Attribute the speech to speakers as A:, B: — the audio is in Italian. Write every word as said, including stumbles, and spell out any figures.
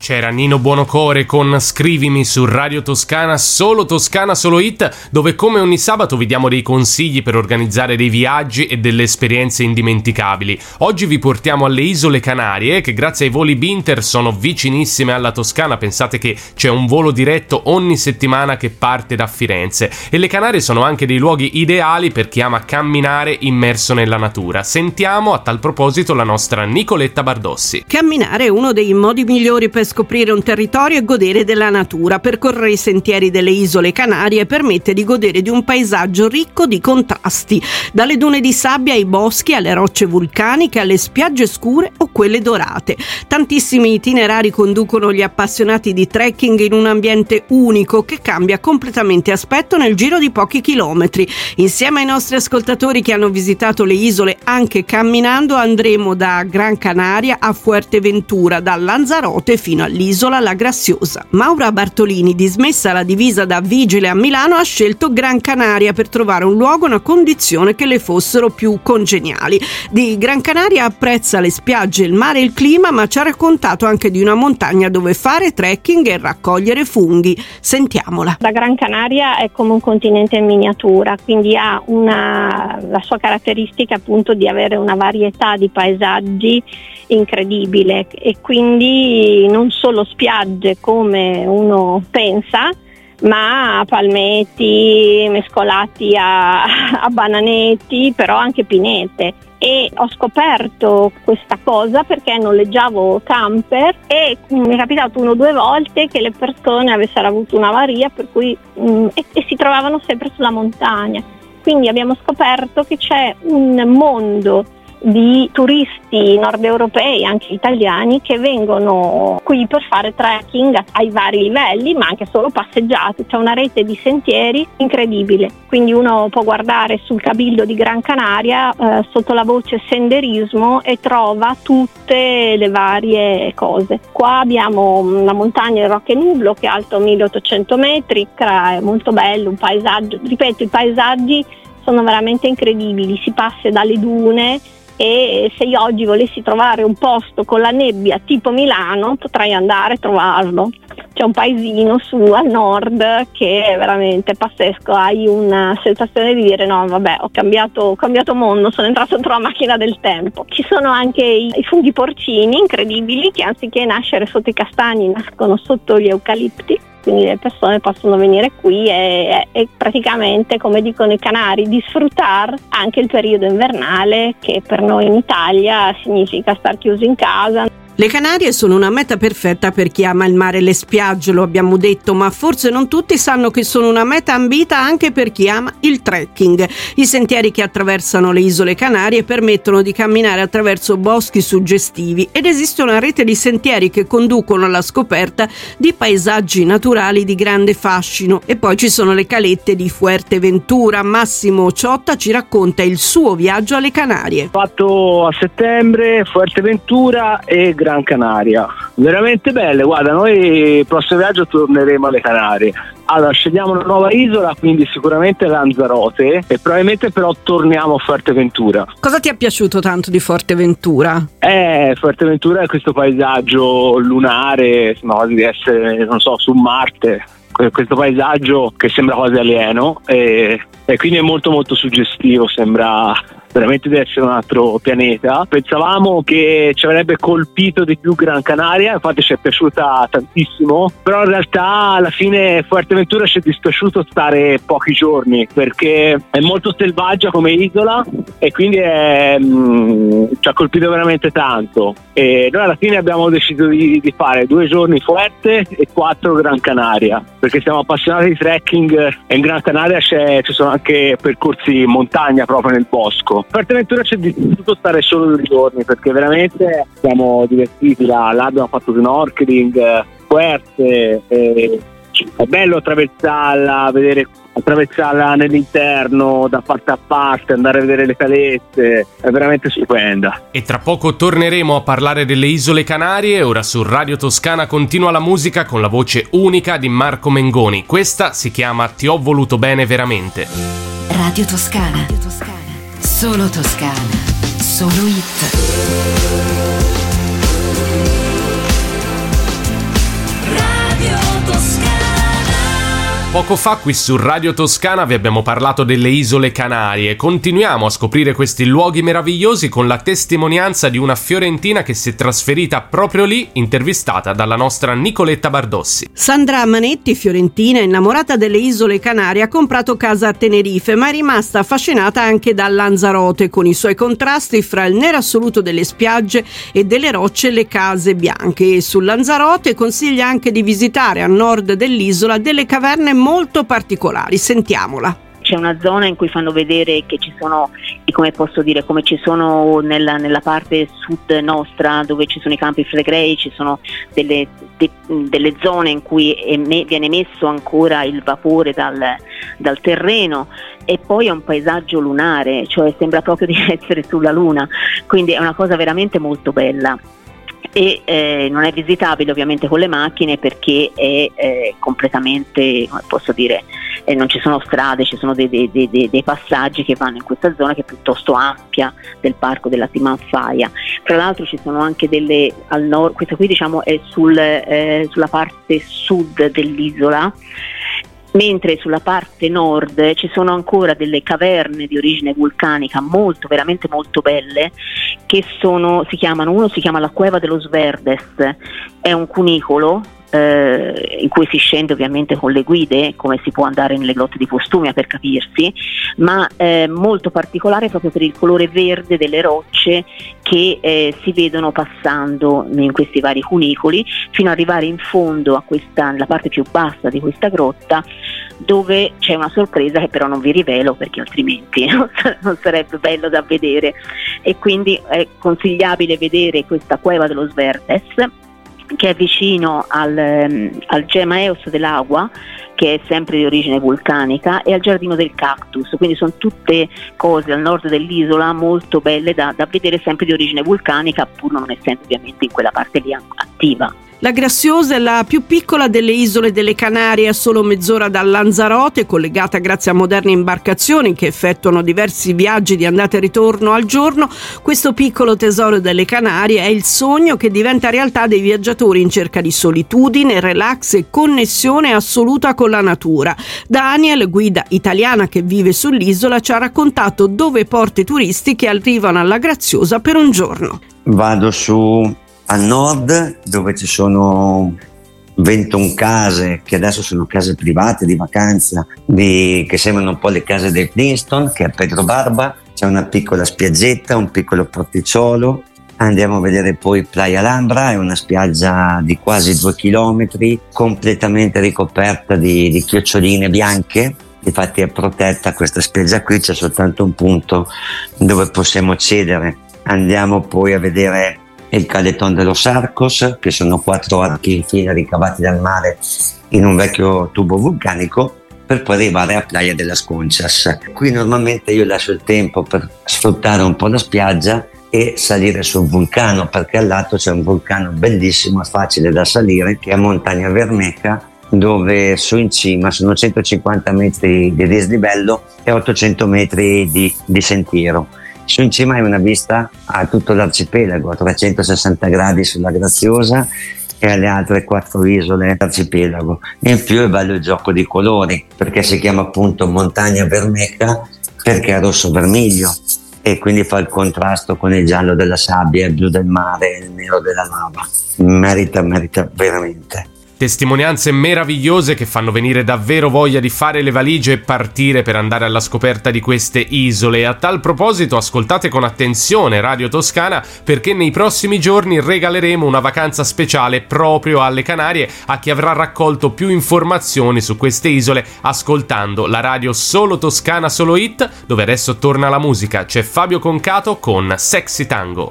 A: C'era Nino Buonocore con Scrivimi su Radio Toscana, solo Toscana, solo hit, dove come ogni sabato vi diamo dei consigli per organizzare dei viaggi e delle esperienze indimenticabili. Oggi vi portiamo alle Isole Canarie, che grazie ai voli Binter sono vicinissime alla Toscana. Pensate che c'è un volo diretto ogni settimana che parte da Firenze. E le Canarie sono anche dei luoghi ideali per chi ama camminare immerso nella natura. Sentiamo a tal proposito la nostra Nicoletta Bardossi.
B: Camminare è uno dei modi migliori per scoprire un territorio e godere della natura. Percorrere i sentieri delle Isole Canarie permette di godere di un paesaggio ricco di contrasti, dalle dune di sabbia ai boschi, alle rocce vulcaniche, alle spiagge scure o quelle dorate. Tantissimi itinerari conducono gli appassionati di trekking in un ambiente unico che cambia completamente aspetto nel giro di pochi chilometri. Insieme ai nostri ascoltatori che hanno visitato le isole anche camminando, andremo da Gran Canaria a Fuerteventura, da Lanzarote fino all'isola La Graziosa. Maura Bartolini, dismessa la divisa da vigile a Milano, ha scelto Gran Canaria per trovare un luogo e una condizione che le fossero più congeniali. Di Gran Canaria apprezza le spiagge, il mare e il clima, ma ci ha raccontato anche di una montagna dove fare trekking e raccogliere funghi. Sentiamola.
C: La Gran Canaria è come un continente in miniatura, quindi ha una, la sua caratteristica appunto di avere una varietà di paesaggi incredibile, e quindi non solo spiagge come uno pensa, ma palmetti mescolati a, a bananeti, però anche pinete. E ho scoperto questa cosa perché noleggiavo camper e mi è capitato uno o due volte che le persone avessero avuto un'avaria, per cui mh, e, e si trovavano sempre sulla montagna. Quindi abbiamo scoperto che c'è un mondo di turisti nord europei, anche italiani, che vengono qui per fare trekking ai vari livelli, ma anche solo passeggiate. C'è una rete di sentieri incredibile, quindi uno può guardare sul Cabildo di Gran Canaria eh, sotto la voce senderismo e trova tutte le varie cose. Qua abbiamo la montagna del Roque Nublo che è alto milleottocento metri, è molto bello, un paesaggio, ripeto, i paesaggi sono veramente incredibili, si passa dalle dune. E se io oggi volessi trovare un posto con la nebbia tipo Milano, potrei andare a trovarlo. C'è un paesino su al nord che è veramente pazzesco, hai una sensazione di dire no vabbè ho cambiato, ho cambiato mondo, sono entrato dentro la macchina del tempo. Ci sono anche i, i funghi porcini incredibili che anziché nascere sotto i castagni nascono sotto gli eucalipti. Quindi le persone possono venire qui e, e praticamente, come dicono i canari, di sfruttare anche il periodo invernale, che per noi in Italia significa star chiusi in casa.
B: Le Canarie sono una meta perfetta per chi ama il mare e le spiagge, lo abbiamo detto, ma forse non tutti sanno che sono una meta ambita anche per chi ama il trekking. I sentieri che attraversano le Isole Canarie permettono di camminare attraverso boschi suggestivi ed esiste una rete di sentieri che conducono alla scoperta di paesaggi naturali di grande fascino. E poi ci sono le calette di Fuerteventura. Massimo Ciotta ci racconta il suo viaggio alle Canarie.
D: Ho fatto a settembre Fuerteventura e Gran Canaria, veramente belle. Guarda, noi il prossimo viaggio torneremo alle Canarie. Allora scegliamo una nuova isola, quindi sicuramente Lanzarote, e probabilmente però torniamo a Fuerteventura.
B: Cosa ti è piaciuto tanto di Fuerteventura?
D: Eh, Fuerteventura è questo paesaggio lunare, no, di essere, non so, su Marte, questo paesaggio che sembra quasi alieno e, e quindi è molto molto suggestivo, sembra veramente di essere un altro pianeta. Pensavamo che ci avrebbe colpito di più Gran Canaria, infatti ci è piaciuta tantissimo, però in realtà alla fine Fuerteventura ci è dispiaciuto stare pochi giorni perché è molto selvaggia come isola e quindi è, mh, ci ha colpito veramente tanto. E noi alla fine abbiamo deciso di, di fare due giorni Fuerte e quattro Gran Canaria, perché siamo appassionati di trekking e in Gran Canaria c'è, ci sono anche percorsi in montagna proprio nel bosco. Fuerteventura ci è dispiaciuto stare solo due giorni perché veramente siamo divertiti là, là abbiamo fatto snorkeling, Fuerte, e è bello attraversarla, vedere attraversarla nell'interno da parte a parte, andare a vedere le calette, è veramente stupenda.
A: E tra poco torneremo a parlare delle Isole Canarie. Ora su Radio Toscana continua la musica con la voce unica di Marco Mengoni. Questa si chiama Ti ho voluto bene veramente.
E: Radio Toscana, Radio Toscana. Solo Toscana, solo hit.
A: Poco fa qui su Radio Toscana vi abbiamo parlato delle Isole Canarie. Continuiamo a scoprire questi luoghi meravigliosi con la testimonianza di una fiorentina che si è trasferita proprio lì, intervistata dalla nostra Nicoletta Bardossi.
B: Sandra Manetti, fiorentina innamorata delle Isole Canarie, ha comprato casa a Tenerife, ma è rimasta affascinata anche da Lanzarote, con i suoi contrasti fra il nero assoluto delle spiagge e delle rocce e le case bianche. E su Lanzarote consiglia anche di visitare a nord dell'isola delle caverne molto particolari. Sentiamola.
F: C'è una zona in cui fanno vedere che ci sono, come posso dire, come ci sono nella, nella parte sud nostra, dove ci sono i campi flegrei, ci sono delle, de, delle zone in cui eme, viene emesso ancora il vapore dal, dal terreno, e poi è un paesaggio lunare, cioè sembra proprio di essere sulla luna, quindi è una cosa veramente molto bella. E eh, non è visitabile ovviamente con le macchine, perché è eh, completamente, come posso dire, eh, non ci sono strade, ci sono dei, dei, dei, dei passaggi che vanno in questa zona che è piuttosto ampia del parco della Timanfaya. Tra l'altro ci sono anche delle al nord, questa qui diciamo è sul, eh, sulla parte sud dell'isola, mentre sulla parte nord ci sono ancora delle caverne di origine vulcanica molto, veramente molto belle, che sono, si chiamano, uno si chiama la Cueva de los Verdes, è un cunicolo eh, in cui si scende ovviamente con le guide, come si può andare nelle grotte di Postumia per capirsi, ma eh, molto particolare proprio per il colore verde delle rocce che eh, si vedono passando in questi vari cunicoli, fino ad arrivare in fondo a questa, la parte più bassa di questa grotta, dove c'è una sorpresa che però non vi rivelo, perché altrimenti non sarebbe bello da vedere. E quindi è consigliabile vedere questa Cueva de los Verdes, che è vicino al, al Gemaeos dell'Agua, che è sempre di origine vulcanica, e al Giardino del Cactus, quindi sono tutte cose al nord dell'isola molto belle da, da vedere, sempre di origine vulcanica, pur non essendo ovviamente in quella parte lì attiva.
B: La Graciosa è la più piccola delle isole delle Canarie, a solo mezz'ora da Lanzarote, collegata grazie a moderne imbarcazioni che effettuano diversi viaggi di andata e ritorno al giorno. Questo piccolo tesoro delle Canarie è il sogno che diventa realtà dei viaggiatori in cerca di solitudine, relax e connessione assoluta con la natura. Daniel, guida italiana che vive sull'isola, ci ha raccontato dove porta i turisti che arrivano alla Graziosa per un giorno.
G: Vado su a nord, dove ci sono ventuno case, che adesso sono case private di vacanza, di, che sembrano un po' le case dei Flintstone, che è a Pedro Barba. C'è una piccola spiaggetta, un piccolo porticciolo. Andiamo a vedere poi Playa Alhambra, è una spiaggia di quasi due chilometri, completamente ricoperta di, di chioccioline bianche. Infatti è protetta questa spiaggia qui, c'è soltanto un punto dove possiamo cedere. Andiamo poi a vedere il Caleton de los Arcos, che sono quattro archi in fila ricavati dal mare in un vecchio tubo vulcanico, per poi arrivare a Playa de las Conchas. Qui normalmente io lascio il tempo per sfruttare un po' la spiaggia e salire sul vulcano, perché al lato c'è un vulcano bellissimo e facile da salire, che è a Montagna Bermeja, dove su in cima sono centocinquanta metri di dislivello e ottocento metri di, di sentiero. Su in cima hai una vista a tutto l'arcipelago, a trecentosessanta gradi sulla Graziosa e alle altre quattro isole dell'arcipelago. In più è bello il gioco di colori, perché si chiama appunto Montagna Bermeja perché è rosso vermiglio, e quindi fa il contrasto con il giallo della sabbia, il blu del mare e il nero della lava. Merita, merita veramente.
A: Testimonianze meravigliose che fanno venire davvero voglia di fare le valigie e partire per andare alla scoperta di queste isole. A tal proposito, ascoltate con attenzione Radio Toscana, perché nei prossimi giorni regaleremo una vacanza speciale proprio alle Canarie a chi avrà raccolto più informazioni su queste isole ascoltando la radio Solo Toscana Solo Hit, dove adesso torna la musica. C'è Fabio Concato con Sexy Tango.